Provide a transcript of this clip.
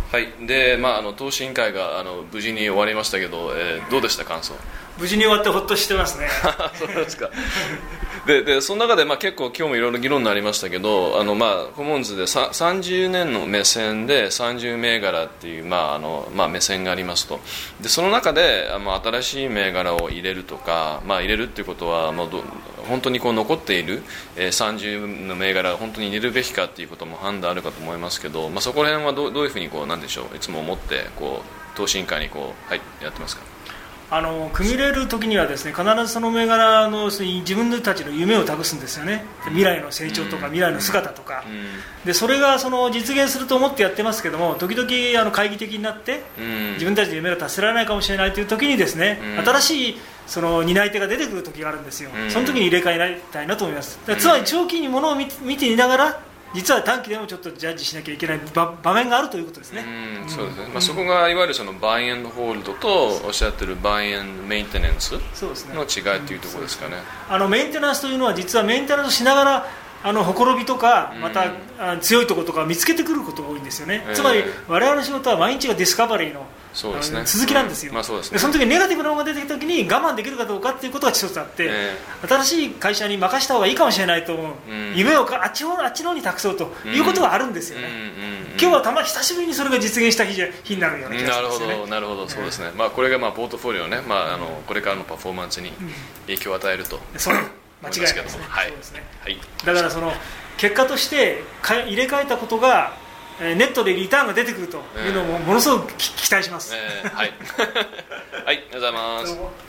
はい。で、投資委員会が無事に終わりましたけど、どうでした感想？ 無事に終わってほっとしてますね。 そうですか。でその中で、結構今日もいろいろ議論になりましたけど、コモンズで30年の目線で30銘柄っていう、目線がありますと。でその中で新しい銘柄を入れるとか、入れるっていうことは本当に残っている、30の銘柄が本当に入れるべきかっていうことも判断あるかと思いますけど、そこら辺はどういうふうになんでしょう、いつも思って投資委員会にやってますか？ 組み入れる時にはですね、必ずその銘柄の自分たちの夢を託すんですよね。未来の成長とか未来の姿とか、でそれが実現すると思ってやってますけども、時々懐疑的になって自分たちの夢が達せられないかもしれないという時にですね、新しい担い手が出てくる時があるんですよ。その時に入れ替えたいなと思います。つまり長期にものを見ていながら、実は短期でもちょっとジャッジしなきゃいけない場面があるということですね。 そうですね。そこがいわゆるバイエンドホールドとおっしゃってるバイエンメンテナンスの違いというところですかね。 メンテナンスというのは実はメンテナンスしながらほころびとかまた強いところとか見つけてくることが多いんですよね。つまり我々の仕事は毎日がディスカバリーの続きなんですよ。その時にネガティブなものが出てきた時に我慢できるかどうかっていうことが一つあって、新しい会社に任せた方がいいかもしれないと思う、夢をあっちの方に託そうということがあるんですよね。今日は久しぶりにそれが実現した日になるような気がするんですよね。 なるほど、そうですね。これがポートフォリオね、これからのパフォーマンスに影響を与えると。 そう間違いないですね。そうですね。だから結果として入れ替えたことがネットでリターンが出てくるというのもものすごく期待します。 はい、ありがとうございます。